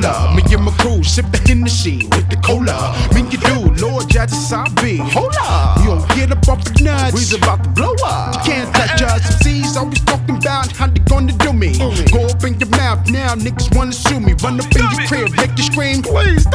roller. Me and my crew sip the Hennessy with the cola. Me and you do, Lord Jazzy Sabi. Hold up, you don't get up off the nuts. We's about to blow up. You can't touch us. MCs always talking about how they gonna do me. Go up in your mouth now, niggas wanna sue me. Run up in your crib, make you scream. Please.